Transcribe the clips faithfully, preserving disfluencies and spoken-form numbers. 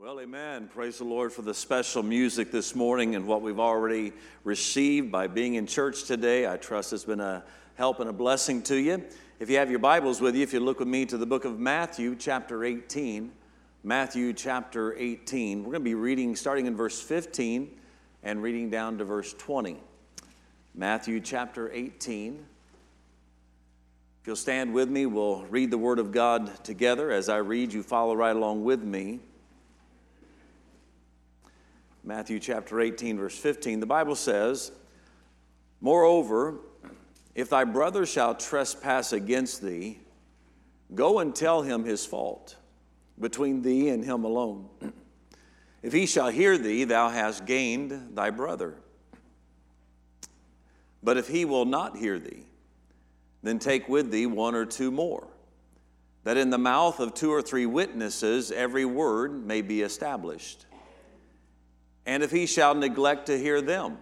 Well, amen. Praise the Lord for the special music this morning and what we've already received by being in church today. I trust it's been a help and a blessing to you. If you have your Bibles with you, if you look with me to the book of Matthew, chapter eighteen. Matthew, chapter eighteen. We're going to be reading starting in verse fifteen and reading down to verse twenty. Matthew, chapter eighteen. If you'll stand with me, we'll read the Word of God together. As I read, you follow right along with me. Matthew chapter eighteen, verse fifteen, the Bible says, "Moreover, if thy brother shall trespass against thee, go and tell him his fault, between thee and him alone. If he shall hear thee, thou hast gained thy brother. But if he will not hear thee, then take with thee one or two more, that in the mouth of two or three witnesses every word may be established. And if he shall neglect to hear them,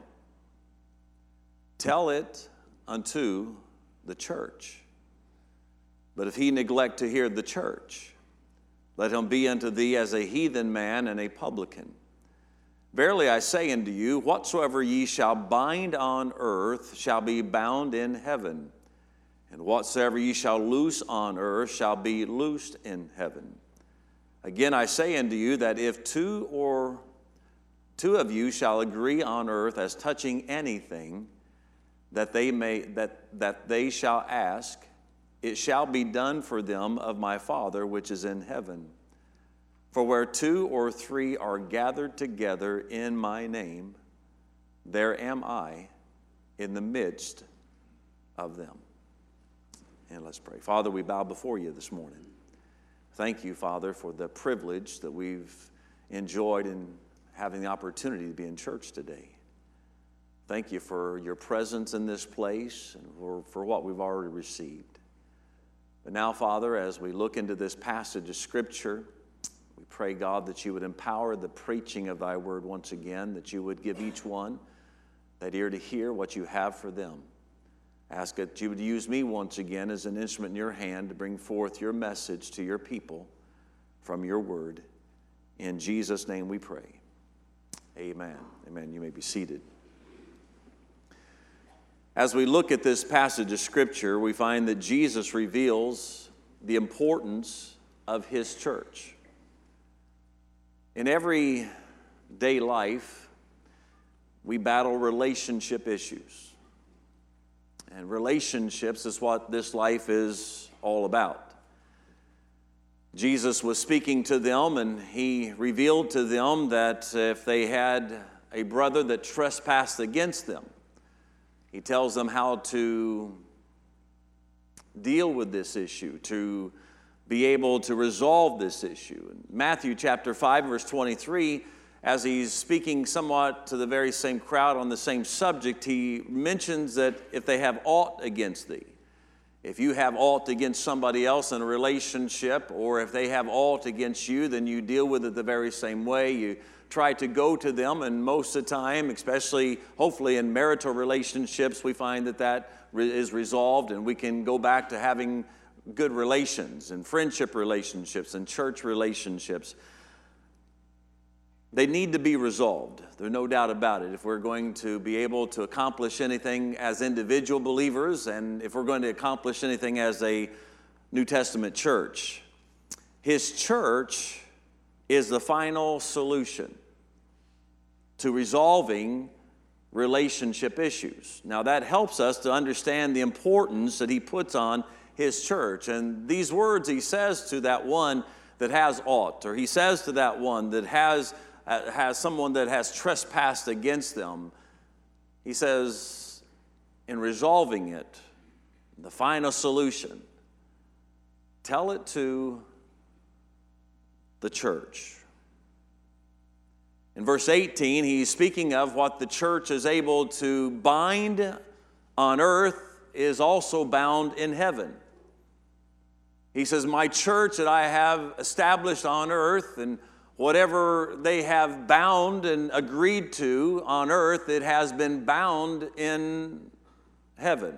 tell it unto the church. But if he neglect to hear the church, let him be unto thee as a heathen man and a publican. Verily I say unto you, whatsoever ye shall bind on earth shall be bound in heaven, and whatsoever ye shall loose on earth shall be loosed in heaven. Again I say unto you that if two or Two of you shall agree on earth as touching anything that they may that that they shall ask, it shall be done for them of my Father which is in heaven. For where two or three are gathered together in my name, there am I in the midst of them." And let's pray. Father, we bow before you this morning. Thank you, Father, for the privilege that we've enjoyed in having the opportunity to be in church today. Thank you for your presence in this place and for, for what we've already received. But now, Father, as we look into this passage of Scripture, we pray, God, that you would empower the preaching of thy word once again, that you would give each one that ear to hear what you have for them. Ask that you would use me once again as an instrument in your hand to bring forth your message to your people from your word. In Jesus' name we pray. Amen. Amen. You may be seated. As we look at this passage of Scripture, we find that Jesus reveals the importance of his church. In everyday life, we battle relationship issues. And relationships is what this life is all about. Jesus was speaking to them, and he revealed to them that if they had a brother that trespassed against them, he tells them how to deal with this issue, to be able to resolve this issue. In Matthew chapter five, verse twenty-three, as he's speaking somewhat to the very same crowd on the same subject, he mentions that if they have aught against thee, if you have aught against somebody else in a relationship, or if they have aught against you, then you deal with it the very same way. You try to go to them, and most of the time, especially hopefully in marital relationships, we find that that is resolved, and we can go back to having good relations and friendship relationships and church relationships. They need to be resolved. There's no doubt about it. If we're going to be able to accomplish anything as individual believers, and if we're going to accomplish anything as a New Testament church, his church is the final solution to resolving relationship issues. Now that helps us to understand the importance that he puts on his church. And these words he says to that one that has aught, or he says to that one that has Uh, has someone that has trespassed against them, he says, in resolving it, the final solution, tell it to the church. In verse eighteen, he's speaking of what the church is able to bind on earth is also bound in heaven. He says, my church that I have established on earth, and whatever they have bound and agreed to on earth, it has been bound in heaven.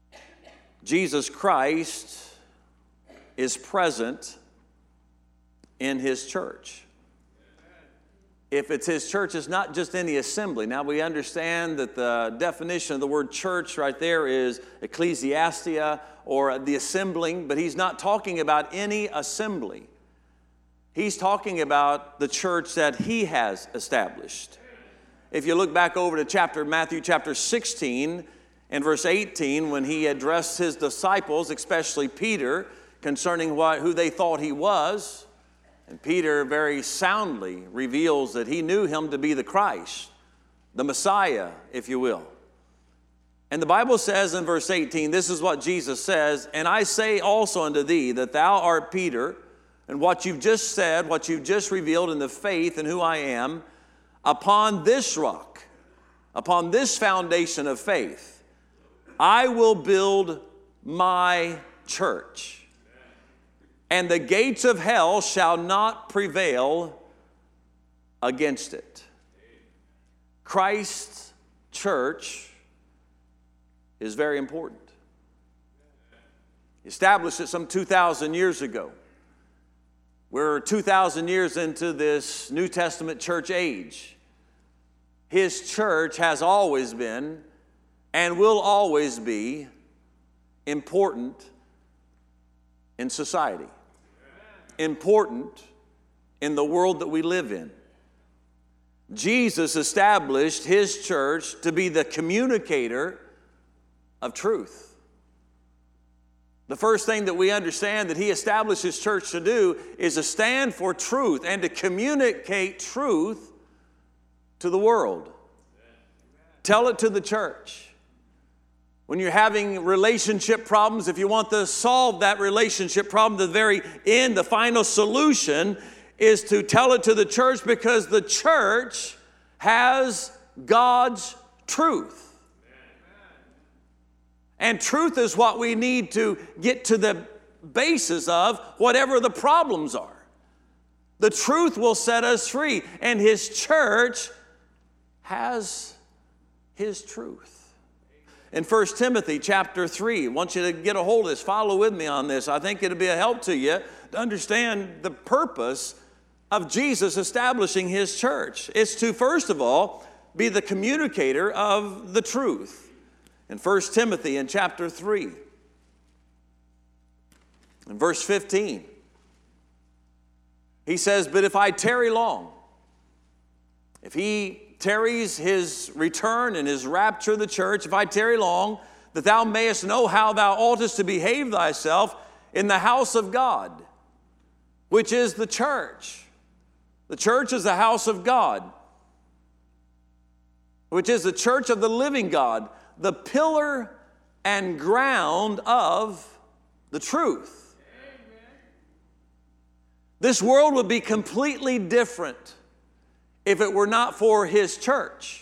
Jesus Christ is present in his church. If it's his church, it's not just any assembly. Now, we understand that the definition of the word church right there is ecclesiastia, or the assembling, but he's not talking about any assembly. He's talking about the church that he has established. If you look back over to chapter Matthew chapter sixteen and verse eighteen, when he addressed his disciples, especially Peter, concerning what, who they thought he was, and Peter very soundly reveals that he knew him to be the Christ, the Messiah, if you will. And the Bible says in verse eighteen, this is what Jesus says, "And I say also unto thee that thou art Peter, and what you've just said, what you've just revealed in the faith and who I am, upon this rock, upon this foundation of faith, I will build my church. And the gates of hell shall not prevail against it." Christ's church is very important. He established it some two thousand years ago. We're two thousand years into this New Testament church age. His church has always been and will always be important in society. Important in the world that we live in. Jesus established his church to be the communicator of truth. The first thing that we understand that he established his church to do is to stand for truth and to communicate truth to the world. Tell it to the church. When you're having relationship problems, if you want to solve that relationship problem, the very end, the final solution is to tell it to the church, because the church has God's truth. And truth is what we need to get to the basis of whatever the problems are. The truth will set us free, and his church has his truth. In First Timothy chapter three, I want you to get a hold of this. Follow with me on this. I think it'll be a help to you to understand the purpose of Jesus establishing his church. It's to, first of all, be the communicator of the truth. In First Timothy in chapter three, in verse fifteen, he says, "But if I tarry long," if he tarries his return and his rapture of the church, "if I tarry long, that thou mayest know how thou oughtest to behave thyself in the house of God," which is the church. The church is the house of God, which is the church of the living God, the pillar and ground of the truth. Amen. This world would be completely different if it were not for his church.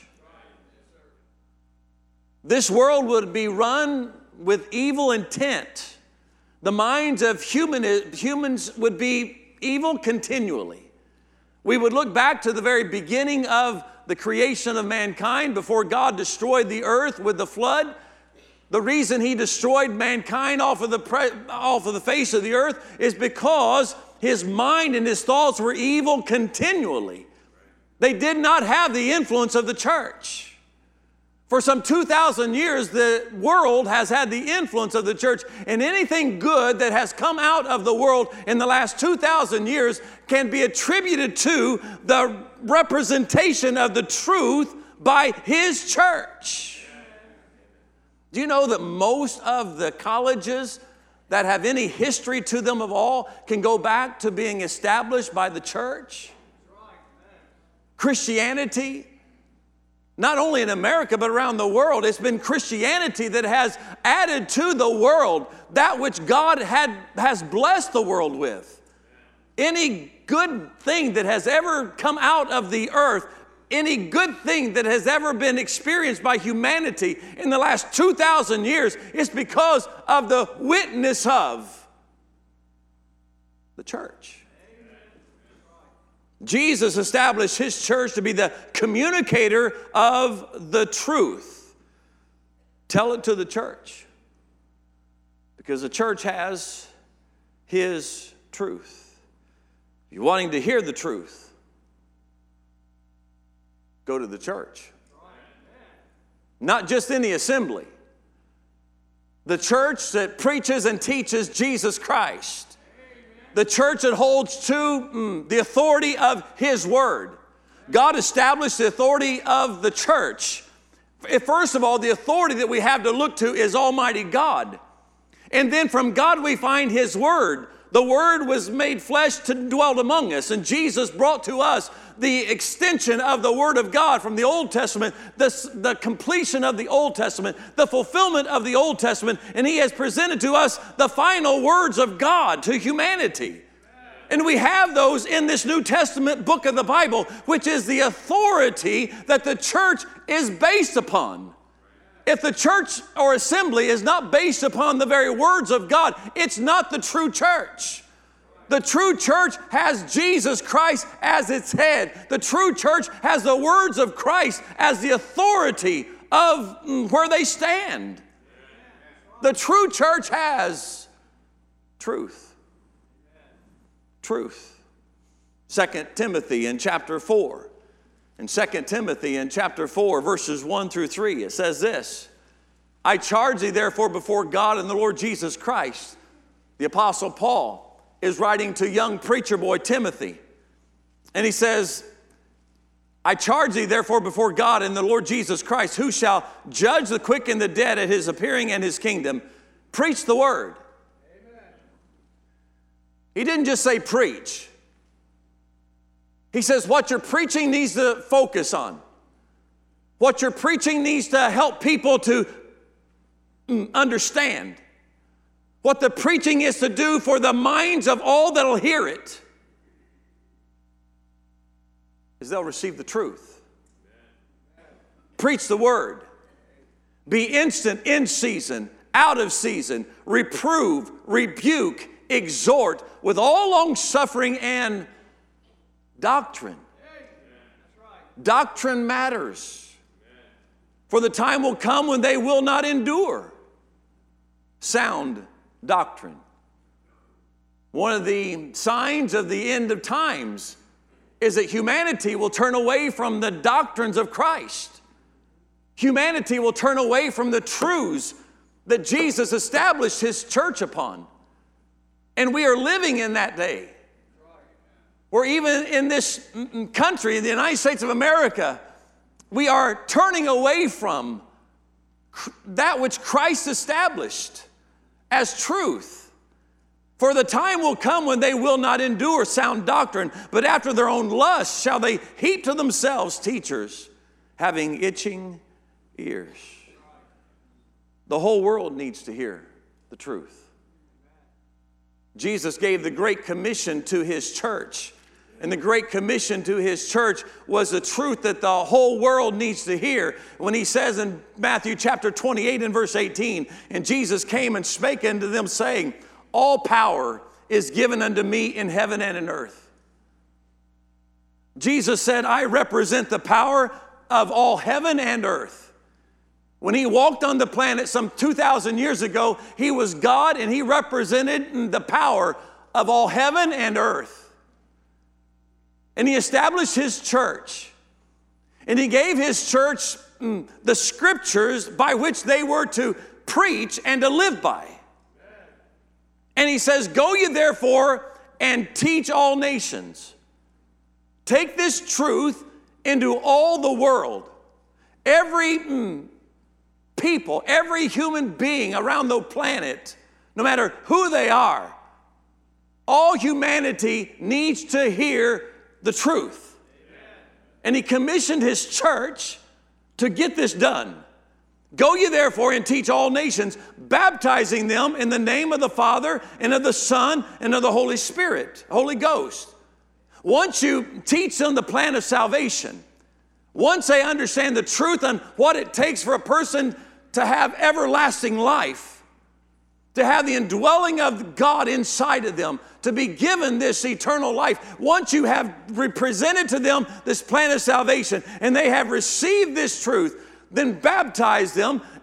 This world would be run with evil intent. The minds of human, humans would be evil continually. We would look back to the very beginning of the creation of mankind before God destroyed the earth with the flood. The reason he destroyed mankind off of the, pre- off of the face of the earth is because his mind and his thoughts were evil continually. They did not have the influence of the church. For some two thousand years, the world has had the influence of the church, and anything good that has come out of the world in the last two thousand years can be attributed to the representation of the truth by his church. Do you know that most of the colleges that have any history to them of all can go back to being established by the church? Christianity, not only in America, but around the world, it's been Christianity that has added to the world that which God had, has blessed the world with. Any good thing that has ever come out of the earth, any good thing that has ever been experienced by humanity in the last two thousand years is because of the witness of the church. Jesus established his church to be the communicator of the truth. Tell it to the church, because the church has his truth. If you're wanting to hear the truth, go to the church. Not just in the assembly. The church that preaches and teaches Jesus Christ. The church that holds to mm, the authority of His Word. God established the authority of the church. First of all, the authority that we have to look to is Almighty God. And then from God we find His Word. The Word was made flesh to dwell among us. And Jesus brought to us the extension of the Word of God from the Old Testament, the, the completion of the Old Testament, the fulfillment of the Old Testament. And He has presented to us the final words of God to humanity. And we have those in this New Testament book of the Bible, which is the authority that the church is based upon. If the church or assembly is not based upon the very words of God, it's not the true church. The true church has Jesus Christ as its head. The true church has the words of Christ as the authority of where they stand. The true church has truth. Truth. Second Timothy in chapter four. In Second Timothy in chapter four, verses one through three, it says this: I charge thee therefore before God and the Lord Jesus Christ. The Apostle Paul is writing to young preacher boy Timothy. And he says, I charge thee therefore before God and the Lord Jesus Christ, who shall judge the quick and the dead at His appearing and His kingdom. Preach the word. He didn't just say preach. He says what you're preaching needs to focus on. What you're preaching needs to help people to understand. What the preaching is to do for the minds of all that'll hear it is they'll receive the truth. Preach the word. Be instant in season, out of season. Reprove, rebuke, exhort with all long suffering and doctrine. Doctrine matters. For the time will come when they will not endure sound doctrine. One of the signs of the end of times is that humanity will turn away from the doctrines of Christ. Humanity will turn away from the truths that Jesus established His church upon. And we are living in that day where even in this country, in the United States of America, we are turning away from that which Christ established as truth. For the time will come when they will not endure sound doctrine, but after their own lust shall they heap to themselves teachers, having itching ears. The whole world needs to hear the truth. Jesus gave the Great Commission to His church. And the Great Commission to His church was the truth that the whole world needs to hear. When He says in Matthew chapter twenty-eight and verse eighteen, and Jesus came and spake unto them, saying, all power is given unto me in heaven and in earth. Jesus said, I represent the power of all heaven and earth. When He walked on the planet some two thousand years ago, He was God and He represented the power of all heaven and earth. And He established His church. And He gave His church mm, the scriptures by which they were to preach and to live by. And He says, go ye therefore and teach all nations. Take this truth into all the world. Every mm, people, every human being around the planet, no matter who they are, all humanity needs to hear the truth. And He commissioned His church to get this done. Go ye therefore and teach all nations, baptizing them in the name of the Father and of the Son and of the Holy Spirit, Holy Ghost. Once you teach them the plan of salvation, once they understand the truth on what it takes for a person to have everlasting life, to have the indwelling of God inside of them, to be given this eternal life. Once you have presented to them this plan of salvation and they have received this truth, then baptize them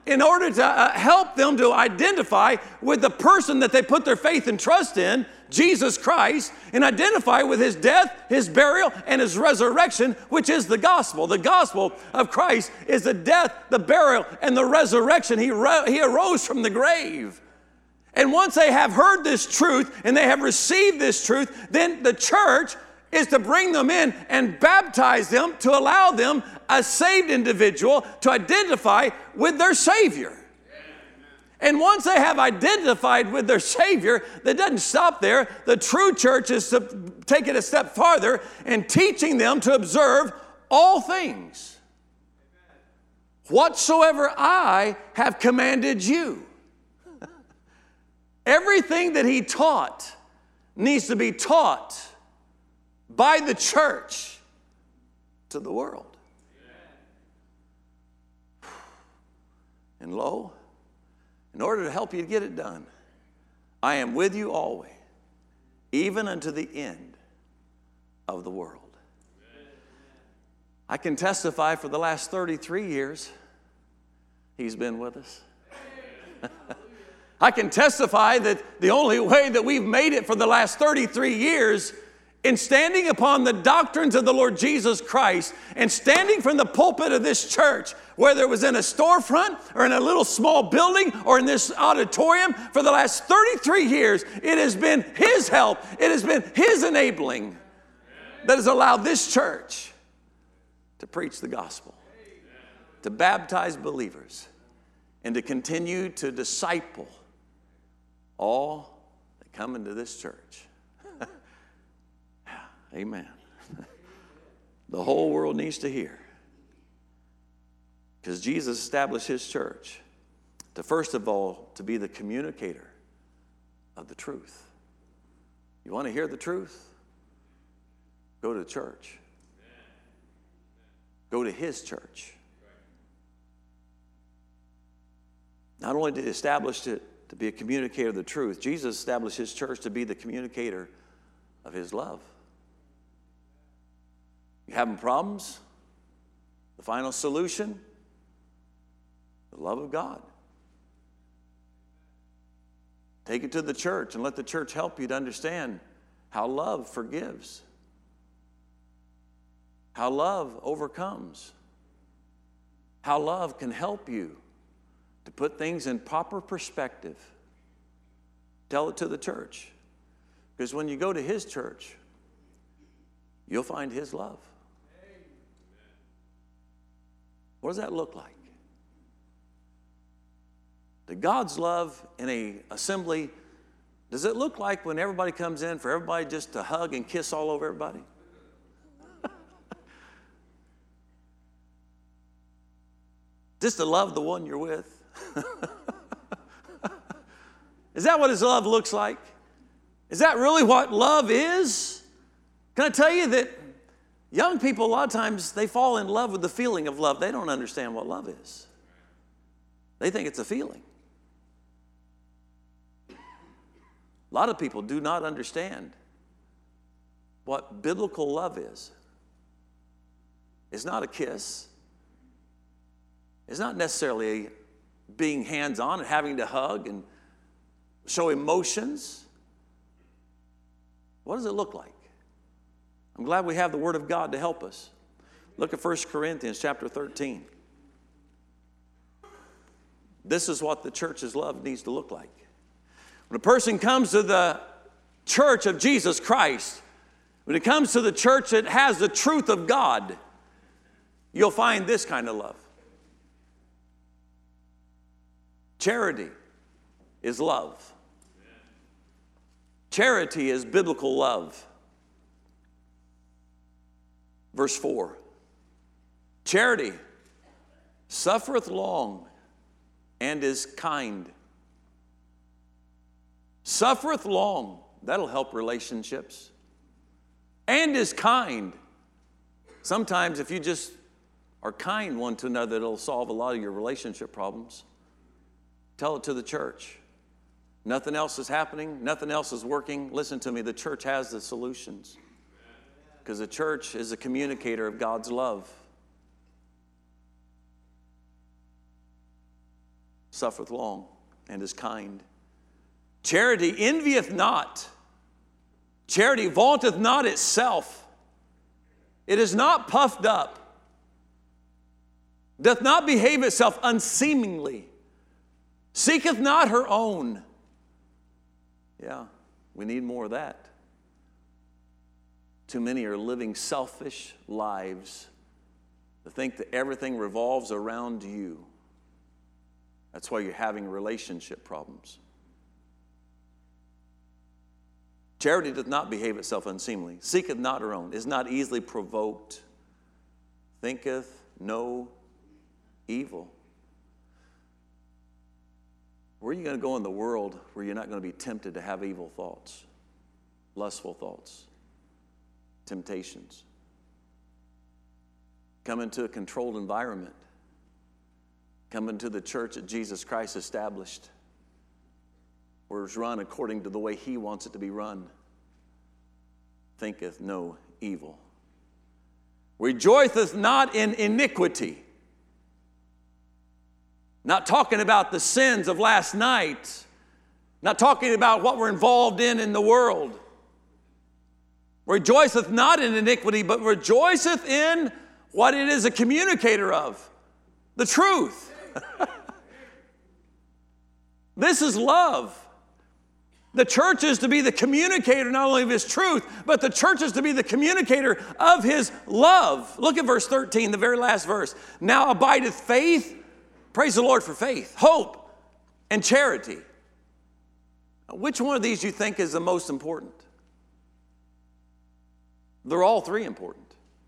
in order to uh, help them to identify with the person that they put their faith and trust in, Jesus Christ, and identify with his death, his burial, and his resurrection, which is the gospel. The gospel of Christ is the death, the burial, and the resurrection. He, ro- he arose from the grave. And once they have heard this truth and they have received this truth, then the church is to bring them in and baptize them to allow them, a saved individual, to identify with their Savior. And once they have identified with their Savior, that doesn't stop there. The true church is to take it a step farther in teaching them to observe all things whatsoever I have commanded you. Everything that he taught needs to be taught by the church to the world. And lo, in order to help you get it done, I am with you always, even unto the end of the world. I can testify for the last thirty-three years, he's been with us. I can testify that the only way that we've made it for the last thirty-three years in standing upon the doctrines of the Lord Jesus Christ and standing from the pulpit of this church, whether it was in a storefront or in a little small building or in this auditorium, for the last thirty-three years, it has been his help, it has been his enabling that has allowed this church to preach the gospel, to baptize believers, and to continue to disciple all that come into this church. Amen. The whole world needs to hear. Because Jesus established his church to, first of all, to be the communicator of the truth. You want to hear the truth? Go to the church. Go to his church. Not only did he establish it to be a communicator of the truth, Jesus established his church to be the communicator of his love. You having problems? The final solution? The love of God. Take it to the church and let the church help you to understand how love forgives, how love overcomes, how love can help you to put things in proper perspective. Tell it to the church. Because when you go to his church, you'll find his love. What does that look like? The God's love in a assembly, does it look like when everybody comes in for everybody just to hug and kiss all over everybody? Just to love the one you're with? Is that what his love looks like? Is that really what love is? Can I tell you that young people, a lot of times, they fall in love with the feeling of love. They don't understand what love is. They think it's a feeling. A lot of people do not understand what biblical love is. It's not a kiss. It's not necessarily being hands-on and having to hug and show emotions. What does it look like? I'm glad we have the Word of God to help us. Look at First Corinthians chapter thirteen. This is what the church's love needs to look like. When a person comes to the church of Jesus Christ, when it comes to the church that has the truth of God, you'll find this kind of love. Charity is love. Charity is biblical love. Verse four. Charity suffereth long and is kind. Suffereth long. That'll help relationships. And is kind. Sometimes if you just are kind one to another, it'll solve a lot of your relationship problems. Tell it to the church. Nothing else is happening. Nothing else is working. Listen to me. The church has the solutions. Because the church is a communicator of God's love. suffereth long, and is kind. Charity envieth not. Charity vaunteth not itself. It is not puffed up. Doth not behave itself unseemingly. Seeketh not her own. Yeah, we need more of that. Too many are living selfish lives to think that everything revolves around you. That's why you're having relationship problems. Charity doth not behave itself unseemly, seeketh not her own, is not easily provoked, thinketh no evil. Where are you going to go in the world where you're not going to be tempted to have evil thoughts, lustful thoughts, temptations? Come into a controlled environment. Come into the church that Jesus Christ established, where it's run according to the way He wants it to be run. Thinketh no evil. Rejoiceth not in iniquity. Not talking about the sins of last night. Not talking about what we're involved in in the world. Rejoiceth not in iniquity, but rejoiceth in what it is a communicator of. The truth. This is love. The church is to be the communicator not only of His truth, but the church is to be the communicator of His love. Look at verse thirteen, the very last verse. Now abideth faith, praise the Lord for faith, hope, and charity. Now, which one of these you think is the most important? They're all three important.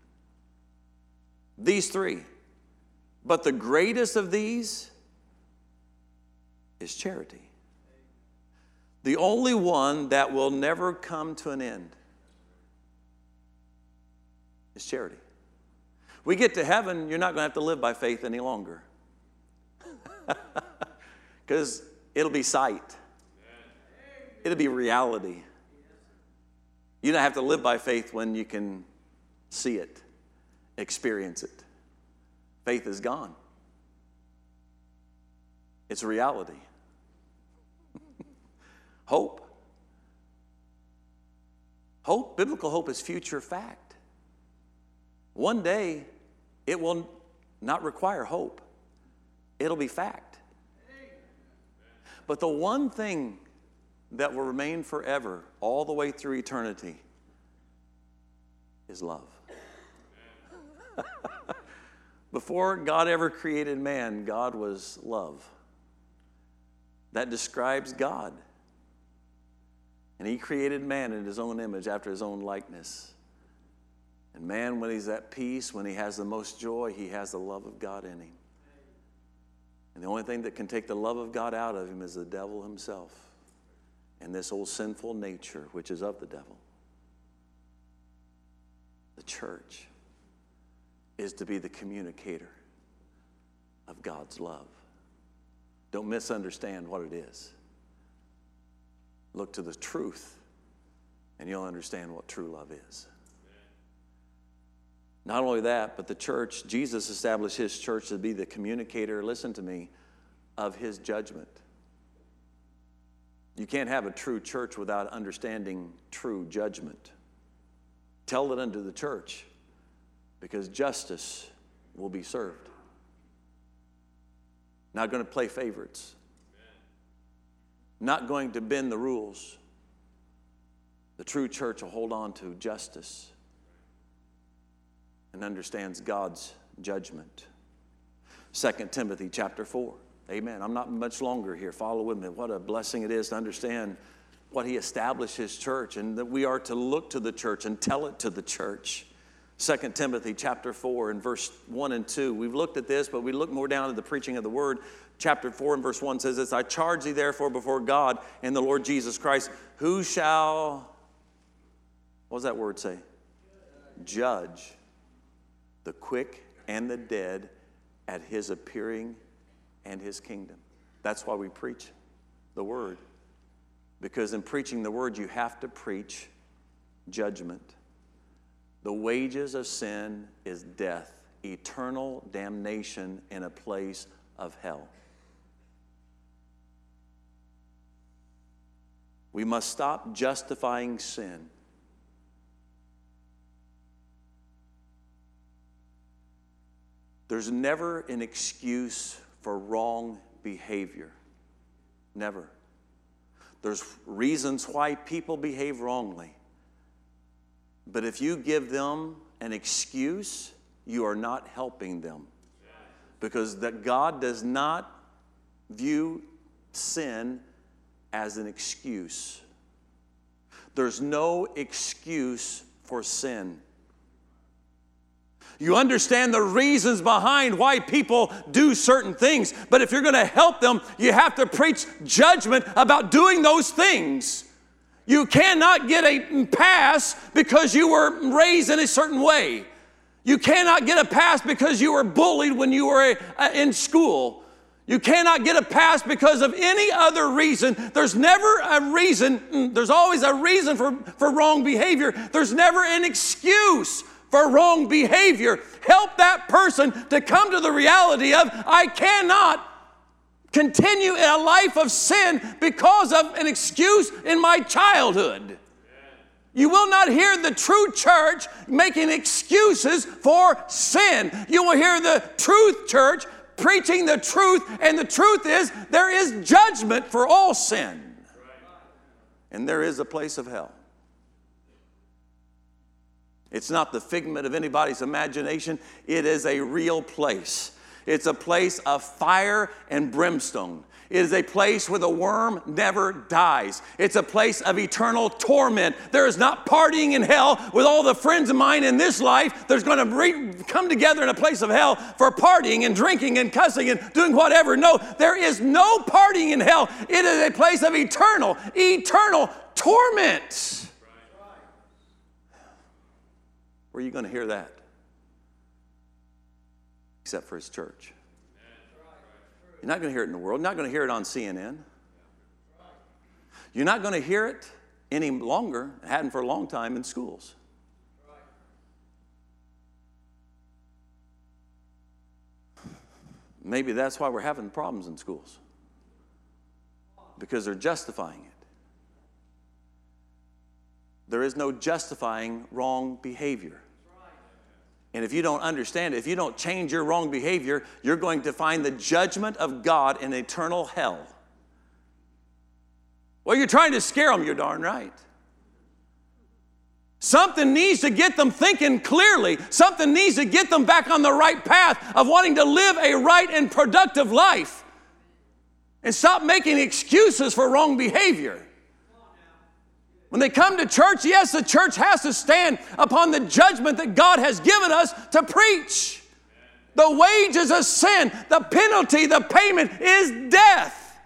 These three. But the greatest of these is charity. The only one that will never come to an end is charity. We get to heaven, you're not going to have to live by faith any longer. Because it'll be sight. It'll be reality. You don't have to live by faith when you can see it, experience it. Faith is gone. It's a reality. Hope. Hope, biblical hope is future fact. One day, it will not require hope. It'll be fact. But the one thing that will remain forever, all the way through eternity, is love. Before God ever created man, God was love. That describes God. And He created man in His own image, after His own likeness. And man, when he's at peace, when he has the most joy, he has the love of God in him. And the only thing that can take the love of God out of him is the devil himself and this old sinful nature, which is of the devil. The church is to be the communicator of God's love. Don't misunderstand what it is. Look to the truth, and you'll understand what true love is. Not only that, but the church, Jesus established His church to be the communicator, listen to me, of His judgment. You can't have a true church without understanding true judgment. Tell it unto the church, because justice will be served. Not going to play favorites. Not going to bend the rules. The true church will hold on to justice and understands God's judgment. Second Timothy chapter four. Amen. I'm not much longer here. Follow with me. What a blessing it is to understand what He established His church, and that we are to look to the church and tell it to the church. Second Timothy chapter four and verse one and two. We've looked at this, but we look more down at the preaching of the word. Chapter four and verse one says this: I charge thee therefore before God and the Lord Jesus Christ, who shall, what does that word say? Judge the quick and the dead at His appearing and His kingdom. That's why we preach the word. Because in preaching the word, you have to preach judgment. The wages of sin is death, eternal damnation in a place of hell. We must stop justifying sin. There's never an excuse for wrong behavior. Never. There's reasons why people behave wrongly. But if you give them an excuse, you are not helping them. Because that God does not view sin as an excuse. There's no excuse for sin. You understand the reasons behind why people do certain things, but if you're going to help them, you have to preach judgment about doing those things. You cannot get a pass because you were raised in a certain way. You cannot get a pass because you were bullied when you were in school. You cannot get a pass because of any other reason. There's never a reason. There's always a reason for, for wrong behavior. There's never an excuse for wrong behavior. Help that person to come to the reality of, I cannot continue in a life of sin because of an excuse in my childhood. You will not hear the true church making excuses for sin. You will hear the truth church preaching the truth, and the truth is there is judgment for all sin. And there is a place of hell. It's not the figment of anybody's imagination. It is a real place. It's a place of fire and brimstone. It is a place where the worm never dies. It's a place of eternal torment. There is not partying in hell with all the friends of mine in this life. There's going to re- come together in a place of hell for partying and drinking and cussing and doing whatever. No, there is no partying in hell. It is a place of eternal, eternal torment. Where are you going to hear that? Except for His church. You're not going to hear it in the world. You're not going to hear it on C N N. You're not going to hear it any longer, it hadn't for a long time, in schools. Maybe that's why we're having problems in schools. Because they're justifying it. There is no justifying wrong behavior. And if you don't understand it, if you don't change your wrong behavior, you're going to find the judgment of God in eternal hell. Well, you're trying to scare them, you're darn right. Something needs to get them thinking clearly. Something needs to get them back on the right path of wanting to live a right and productive life. And stop making excuses for wrong behavior. When they come to church, yes, the church has to stand upon the judgment that God has given us to preach. The wages of sin, the penalty, the payment is death.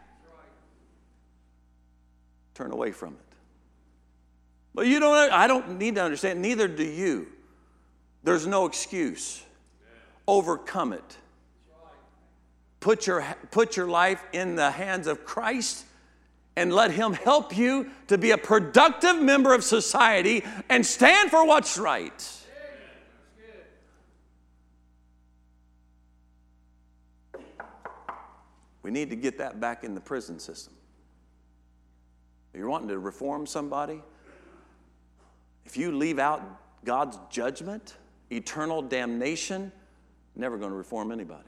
Turn away from it. But you don't, I don't need to understand, neither do you. There's no excuse. Overcome it. Put your, put your life in the hands of Christ and let Him help you to be a productive member of society and stand for what's right. We need to get that back in the prison system. If you're wanting to reform somebody, if you leave out God's judgment, eternal damnation, never going to reform anybody.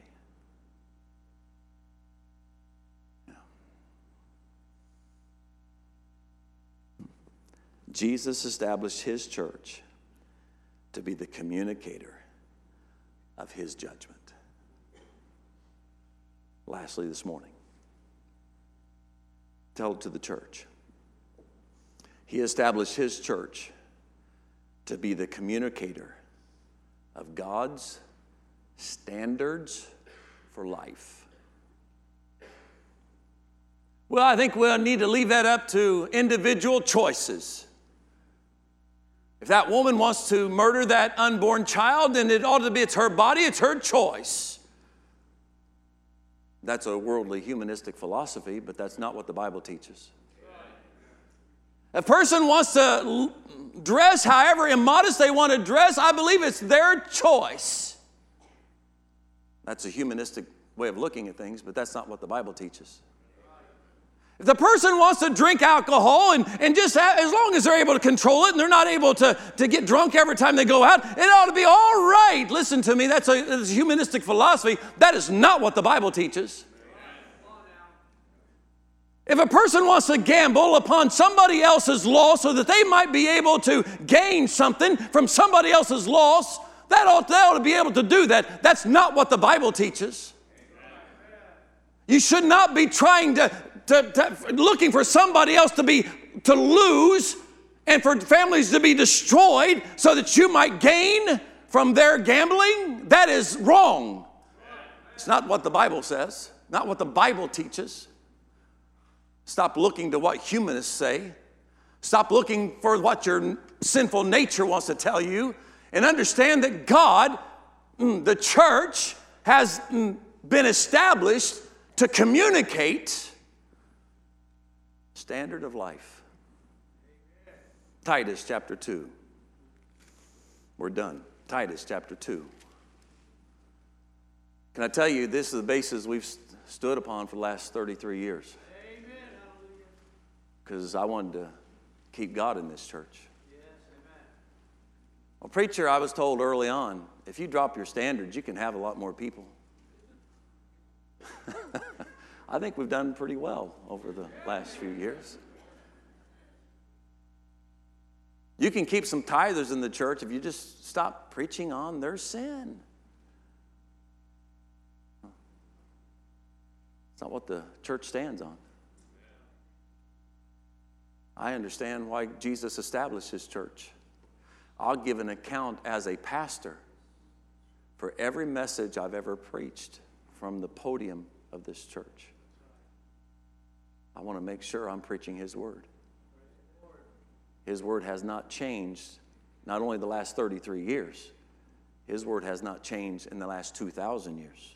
Jesus established His church to be the communicator of His judgment. Lastly, this morning, tell it to the church. He established His church to be the communicator of God's standards for life. Well, I think we'll need to leave that up to individual choices. If that woman wants to murder that unborn child, then it ought to be, it's her body, it's her choice. That's a worldly humanistic philosophy, but that's not what the Bible teaches. A person wants to dress however immodest they want to dress, I believe it's their choice. That's a humanistic way of looking at things, but that's not what the Bible teaches. If the person wants to drink alcohol and, and just have, as long as they're able to control it and they're not able to, to get drunk every time they go out, it ought to be all right. Listen to me, that's a, that's a humanistic philosophy. That is not what the Bible teaches. If a person wants to gamble upon somebody else's loss so that they might be able to gain something from somebody else's loss, that ought, they ought to be able to do that. That's not what the Bible teaches. You should not be trying to, to, to looking for somebody else to be to lose and for families to be destroyed so that you might gain from their gambling. That is wrong. It's not what the Bible says, not what the Bible teaches. Stop looking to what humanists say. Stop looking for what your sinful nature wants to tell you. And understand that God, the church, has been established to communicate standard of life. Titus chapter two. We're done. Titus chapter two. Can I tell you, this is the basis we've stood upon for the last thirty-three years. Because I wanted to keep God in this church. Yes, amen. Well, preacher, I was told early on, if you drop your standards, you can have a lot more people. I think we've done pretty well over the last few years. You can keep some tithers in the church if you just stop preaching on their sin. It's not what the church stands on. I understand why Jesus established his church. I'll give an account as a pastor for every message I've ever preached from the podium of this church. I want to make sure I'm preaching his word. His word has not changed, not only the last thirty-three years, his word has not changed in the last two thousand years.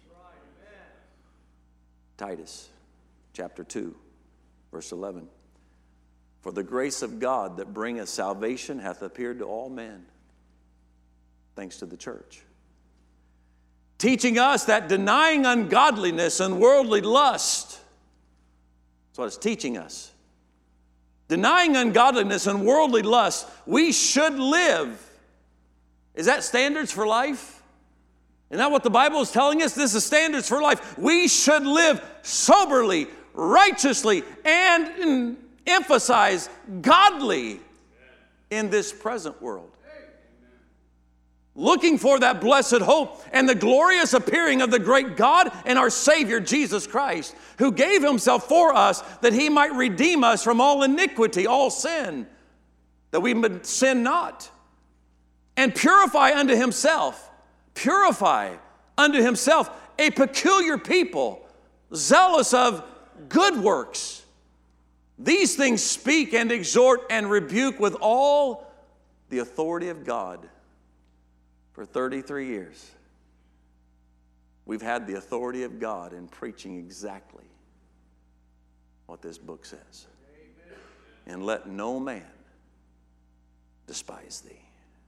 Titus chapter two, verse eleven. For the grace of God that bringeth salvation hath appeared to all men, thanks to the church, teaching us that denying ungodliness and worldly lust, that's what it's teaching us. Denying ungodliness and worldly lust, we should live. Is that standards for life? Isn't that what the Bible is telling us? This is standards for life. We should live soberly, righteously, and emphasize godly in this present world. Looking for that blessed hope and the glorious appearing of the great God and our Savior Jesus Christ, who gave himself for us that he might redeem us from all iniquity, all sin, that we would sin not, and purify unto himself, purify unto himself a peculiar people, zealous of good works. These things speak and exhort and rebuke with all the authority of God. For thirty-three years, we've had the authority of God in preaching exactly what this book says. Amen. And let no man despise thee.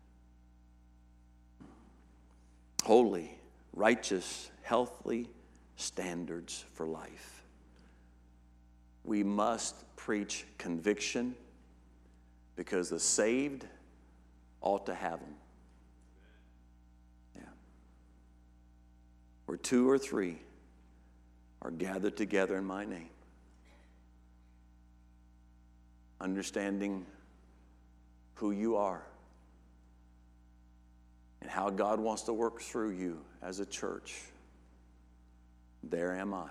Holy, righteous, healthy standards for life. We must preach conviction because the saved ought to have them. Where two or three are gathered together in my name. Understanding who you are and how God wants to work through you as a church. There am I.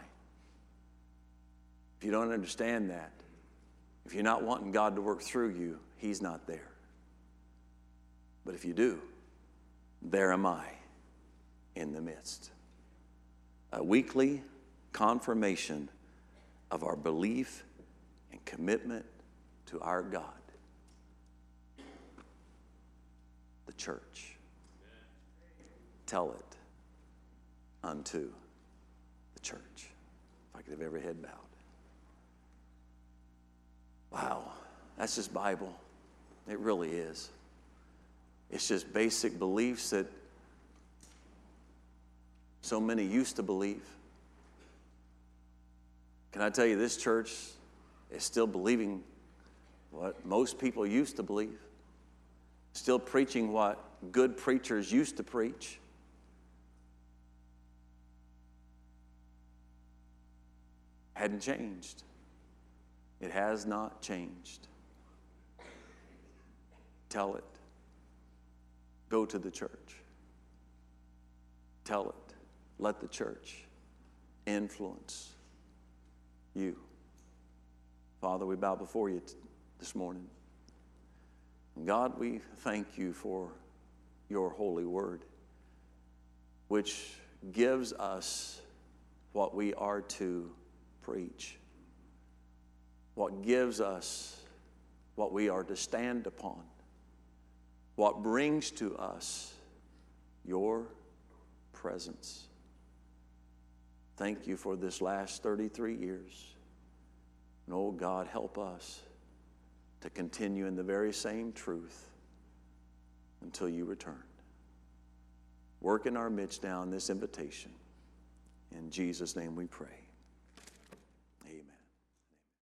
If you don't understand that, if you're not wanting God to work through you, he's not there. But if you do, there am I in the midst. A weekly confirmation of our belief and commitment to our God, the church. Tell it unto the church. If I could have every head bowed. Wow, that's just Bible. It really is. It's just basic beliefs that so many used to believe. Can I tell you, this church is still believing what most people used to believe, still preaching what good preachers used to preach. Hadn't changed. It has not changed. Tell it. Go to the church. Tell it. Let the church influence you. Father, we bow before you t- this morning. God, we thank you for your holy word, which gives us what we are to preach, what gives us what we are to stand upon, what brings to us your presence. Thank you for this last thirty-three years. And oh God, help us to continue in the very same truth until you return. Work in our midst now in this invitation. In Jesus' name we pray.